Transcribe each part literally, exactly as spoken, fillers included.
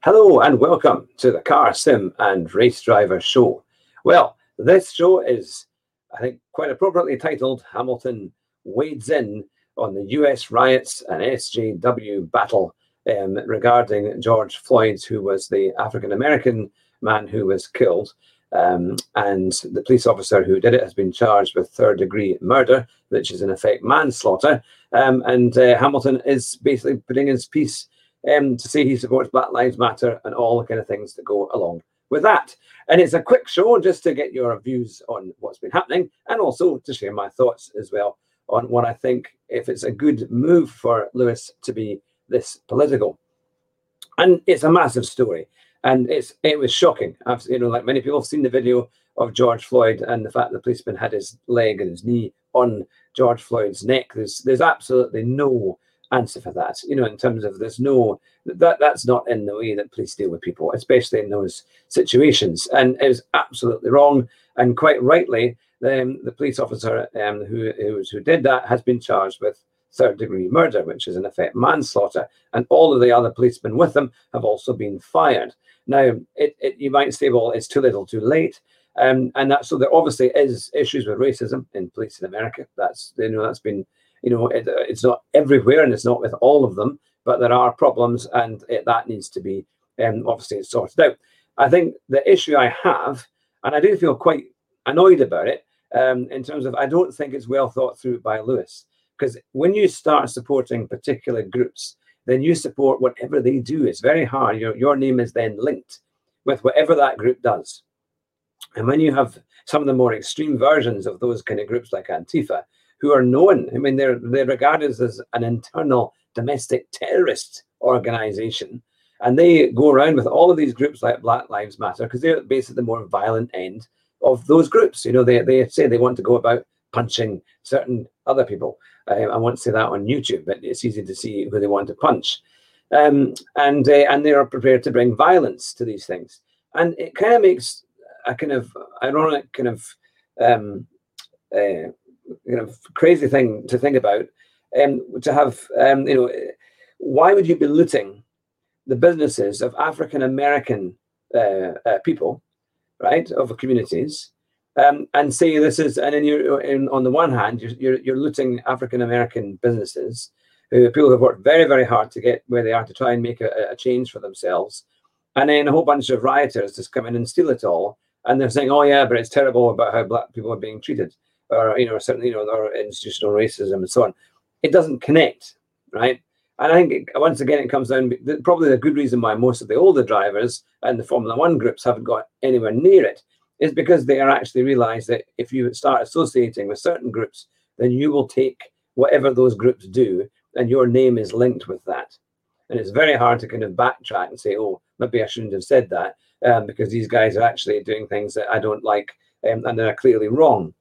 Hello and welcome to the Car Sim and Race Driver Show. Well, this show is, I think, quite appropriately titled Hamilton Wades In on the U S riots and S J W battle um, regarding George Floyd, who was the African-American man who was killed. Um, and the police officer who did it has been charged with third-degree murder, which is in effect manslaughter. Um, and uh, Hamilton is basically putting his piece Um, to say he supports Black Lives Matter and all the kind of things that go along with that. And it's a quick show just to get your views on what's been happening and also to share my thoughts as well on what I think if it's a good move for Lewis to be this political. And it's a massive story. And it's it was shocking. I've, you know, like many people have seen the video of George Floyd and the fact the policeman had his leg and his knee on George Floyd's neck. There's there's absolutely no answer for that, you know, in terms of there's no that that's not in the way that police deal with people, especially in those situations, and it was absolutely wrong. And quite rightly, um, the police officer um, who who, who did that has been charged with third degree murder, which is in effect manslaughter, and all of the other policemen with them have also been fired. Now, it, it you might say, well, it's too little, too late. Um, and that so there obviously is issues with racism in police in America. That's you know that's been You know, it, it's not everywhere and it's not with all of them, but there are problems and it, that needs to be um, obviously sorted out. I think the issue I have, and I do feel quite annoyed about it, um, in terms of I don't think it's well thought through by Lewis. Because when you start supporting particular groups, then you support whatever they do. It's very hard. Your, your name is then linked with whatever that group does. And when you have some of the more extreme versions of those kind of groups like Antifa, who are known, I mean, they're they're regarded as an internal domestic terrorist organization, and they go around with all of these groups like Black Lives Matter because they're basically the more violent end of those groups. You know, they they say they want to go about punching certain other people. Uh, I won't say that on YouTube, but it's easy to see who they want to punch, um, and uh, and they are prepared to bring violence to these things, and it kind of makes a kind of ironic kind of. Um, uh, you know, crazy thing to think about, um, to have, um, you know, why would you be looting the businesses of African-American uh, uh, people, right, of communities, um, and say this is, and then you're, in, on the one hand, you're, you're, you're looting African-American businesses, who people who have worked very, very hard to get where they are to try and make a, a change for themselves, and then a whole bunch of rioters just come in and steal it all, and they're saying, oh yeah, but it's terrible about how black people are being treated. Or, you know, certainly, you know, or institutional racism and so on. It doesn't connect, right? And I think, it, once again, it comes down, probably the good reason why most of the older drivers and the Formula One groups haven't got anywhere near it is because they are actually realize that if you start associating with certain groups, then you will take whatever those groups do and your name is linked with that. And it's very hard to kind of backtrack and say, oh, maybe I shouldn't have said that um, because these guys are actually doing things that I don't like um, and they're clearly wrong.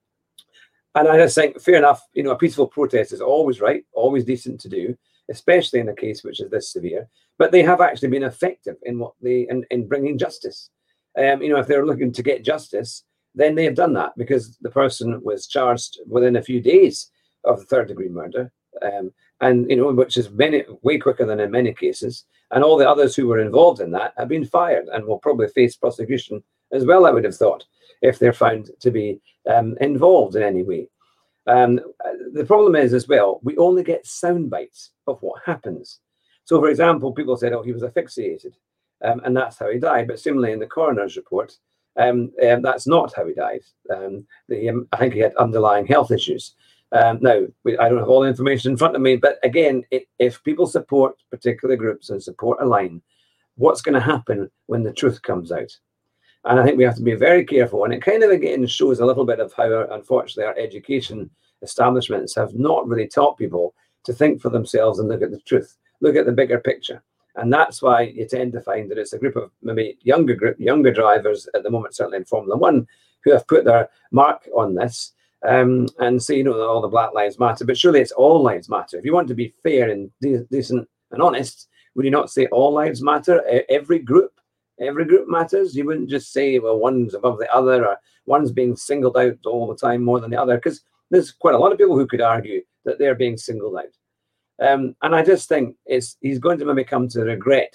And I just think, fair enough, you know, a peaceful protest is always right, always decent to do, especially in a case which is this severe. But they have actually been effective in what they in, in bringing justice. Um, you know, if they're looking to get justice, then they have done that because the person was charged within a few days of the third degree murder, um, and you know, which is many way quicker than in many cases. And all the others who were involved in that have been fired and will probably face prosecution as well, I would have thought, if they're found to be um, involved in any way. Um, the problem is as well, we only get sound bites of what happens. So, for example, people said, oh, he was asphyxiated, um, and that's how he died. But similarly, in the coroner's report, um, um, that's not how he died. Um, the, um, I think he had underlying health issues. Um, now, we, I don't have all the information in front of me, but again, it, if people support particular groups and support a line, what's going to happen when the truth comes out? And I think we have to be very careful. And it kind of, again, shows a little bit of how, our, unfortunately, our education establishments have not really taught people to think for themselves and look at the truth, look at the bigger picture. And that's why you tend to find that it's a group of maybe younger group, younger drivers at the moment, certainly in Formula One, who have put their mark on this um, and say, you know, all the Black Lives Matter. But surely it's all lives matter. If you want to be fair and de- decent and honest, would you not say all lives matter? Every group? Every group matters. You wouldn't just say, well, one's above the other or one's being singled out all the time more than the other, because there's quite a lot of people who could argue that they're being singled out. Um, and I just think it's he's going to maybe come to regret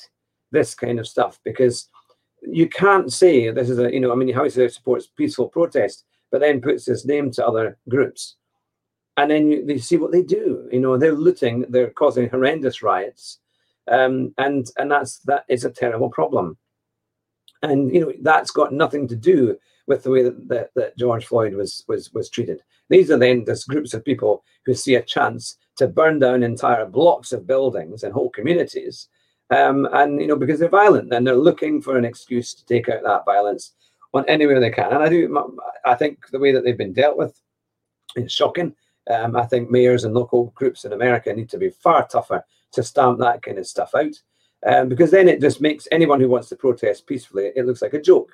this kind of stuff, because you can't say this is a, you know, I mean, how he supports peaceful protest, but then puts his name to other groups. And then you, they see what they do. You know, they're looting, they're causing horrendous riots. Um, and and that's that is a terrible problem. And, you know, that's got nothing to do with the way that, that, that George Floyd was, was, was treated. These are then just groups of people who see a chance to burn down entire blocks of buildings and whole communities. Um, and, you know, because they're violent, and they're looking for an excuse to take out that violence on anywhere they can. And I do, I think the way that they've been dealt with is shocking. Um, I think mayors and local groups in America need to be far tougher to stamp that kind of stuff out, um, because then it just makes anyone who wants to protest peacefully, it looks like a joke.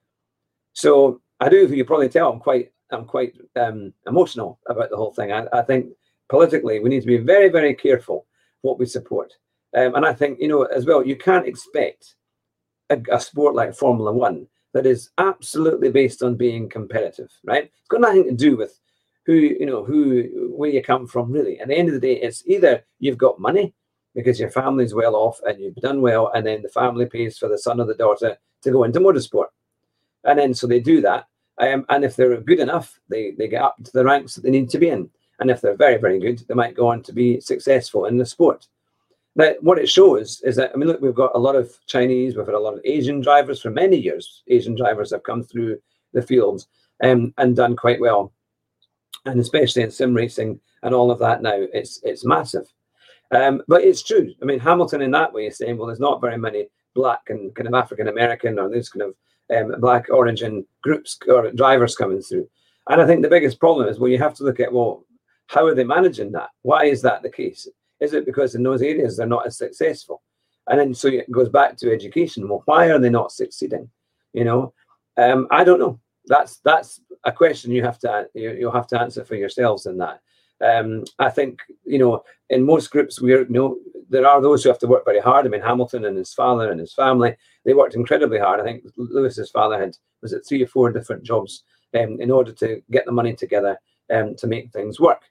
So I do, you probably tell, I'm quite, I'm quite um, emotional about the whole thing. I, I think politically we need to be very, very careful what we support. Um, and I think, you know, as well, you can't expect a, a sport like Formula One that is absolutely based on being competitive, right? It's got nothing to do with who, you know, who, where you come from, really. At the end of the day, it's either you've got money because your family's well off and you've done well, and then the family pays for the son or the daughter to go into motorsport. And then so they do that. Um, and if they're good enough, they, they get up to the ranks that they need to be in. And if they're very, very good, they might go on to be successful in the sport. Now, what it shows is that, I mean, look, we've got a lot of Chinese, we've had a lot of Asian drivers for many years. Asian drivers have come through the fields um, and done quite well. And especially in sim racing and all of that now, it's it's massive. Um, but it's true. I mean, Hamilton in that way is saying, well, there's not very many black and kind of African-American or this kind of um, black origin groups or drivers coming through. And I think the biggest problem is, well, you have to look at, well, how are they managing that? Why is that the case? Is it because in those areas they're not as successful? And then so it goes back to education. Well, why are they not succeeding? You know, um, I don't know. That's that's a question you have to you, you'll have to answer for yourselves in that. Um, I think, you know, in most groups, we're, you know, there are those who have to work very hard. I mean, Hamilton and his father and his family, they worked incredibly hard. I think Lewis's father had, was it three or four different jobs um, in order to get the money together um, to make things work.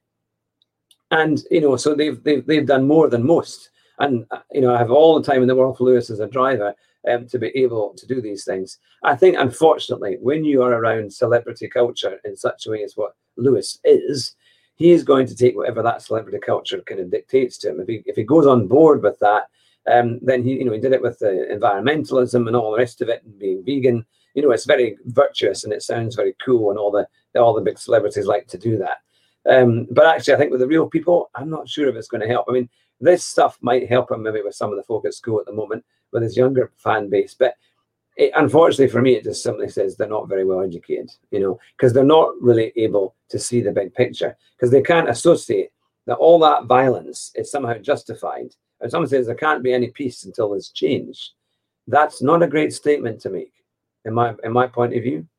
And, you know, so they've, they've, they've done more than most. And, you know, I have all the time in the world for Lewis as a driver um, to be able to do these things. I think, unfortunately, when you are around celebrity culture in such a way as what Lewis is, he is going to take whatever that celebrity culture kind of dictates to him. If he, if he goes on board with that, um, then he, you know, he did it with the environmentalism and all the rest of it, and being vegan. You know, it's very virtuous and it sounds very cool, and all the all the big celebrities like to do that. Um, but actually, I think with the real people, I'm not sure if it's going to help. I mean, this stuff might help him maybe with some of the folk at school at the moment with his younger fan base. But it, unfortunately for me, it just simply says they're not very well educated, you know, because they're not really able to see the big picture, because they can't associate that all that violence is somehow justified. And someone says there can't be any peace until there's change. That's not a great statement to make, in my in my point of view.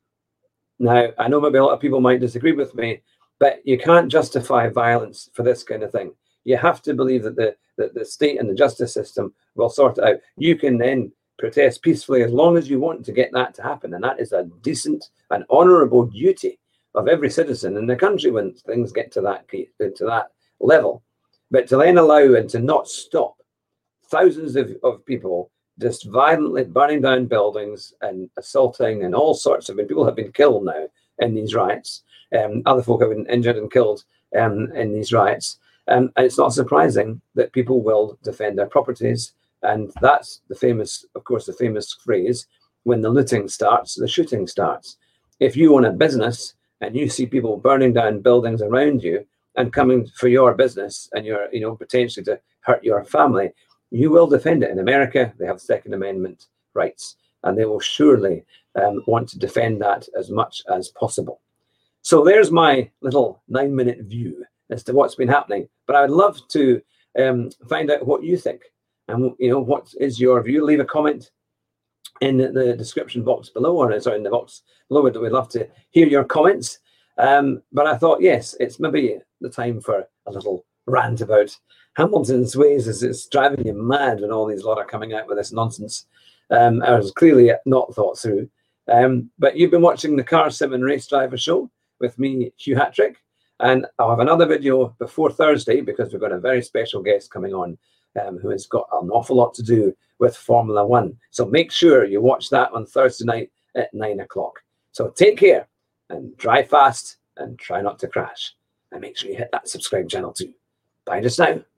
Now, I know maybe a lot of people might disagree with me, but you can't justify violence for this kind of thing. You have to believe that the, that the state and the justice system will sort it out. You can then protest peacefully as long as you want to get that to happen. And that is a decent and honourable duty of every citizen in the country when things get to that, to that level. But to then allow and to not stop thousands of, of people just violently burning down buildings and assaulting and all sorts of, I mean, people have been killed now in these riots. Um, other folk have been injured and killed um, in these riots. Um, and it's not surprising that people will defend their properties. And that's the famous, of course, the famous phrase, when the looting starts, the shooting starts. If you own a business and you see people burning down buildings around you and coming for your business and you're, you know, potentially to hurt your family, you will defend it. In America, they have Second Amendment rights, and they will surely um, want to defend that as much as possible. So there's my little nine minute view as to what's been happening. But I would love to um, find out what you think. And, you know, what is your view? Leave a comment in the description box below, or sorry, in the box below. We'd love to hear your comments. Um, but I thought, yes, it's maybe the time for a little rant about Hamilton's ways, as it's driving you mad when all these lot are coming out with this nonsense. Um, I was clearly not thought through. Um, but you've been watching the Car Sim and Race Driver Show with me, Hugh Hattrick. And I'll have another video before Thursday, because we've got a very special guest coming on um, who has got an awful lot to do with Formula One. So make sure you watch that on Thursday night at nine o'clock. So take care and drive fast and try not to crash. And make sure you hit that subscribe channel too. Bye just now.